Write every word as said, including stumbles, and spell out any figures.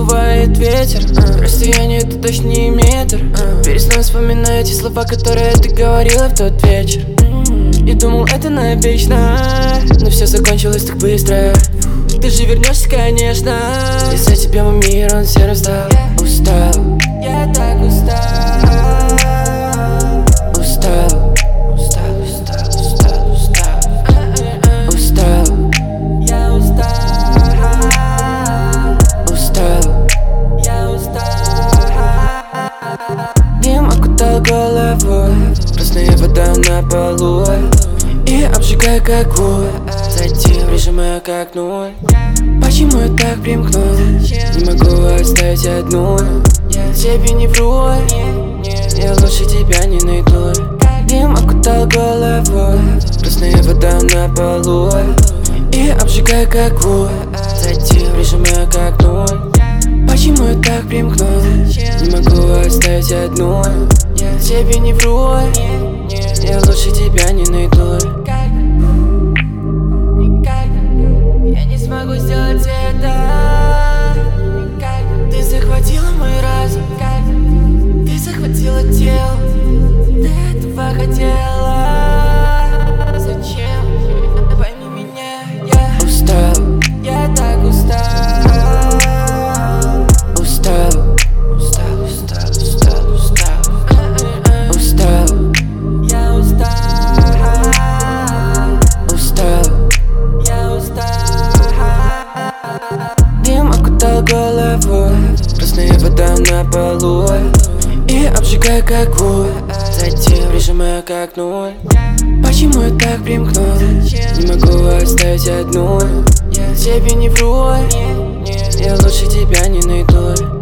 задувает ветер. Расстояние это точно не метр. Перестань вспоминать эти слова, которые ты говорила в тот вечер. И думал, это навечно, но все закончилось так быстро. Ты же вернешься, конечно. Из-за тебя мой мир, он серым стал. Устал, я так устал. Устал, устал, устал, устал, устал. Устал, я устал. Устал, я устал. Дым окутал голову, красная вода на полу и обжигая как уголь. Затем прижимаю к окну. Почему я так примкнул? Не могу оставить одну. Тебе не вру, я лучше тебя не найду. Дым окутал голову, красная вода на полу и обжигая как уголь. Затем прижимаю к окну. Почему я так примкнул? Не могу оставить одну. Тебе не вру, я лучше тебя не найду. Я не смогу сделать это. Ты захватила мой разум, ты захватила тело. Ты этого хотела. Зачем? Пойми меня, я устал. Я так устал. Устал, устал, устал, устал, устал. Устал, я устал. Устал, я устал. Дым окутал голову, красная вода на полу и обжигая как уголь. Затем прижимаю к окну. Почему я так примкнул? Не могу оставить одну. Тебе не вру, я лучше тебя не найду.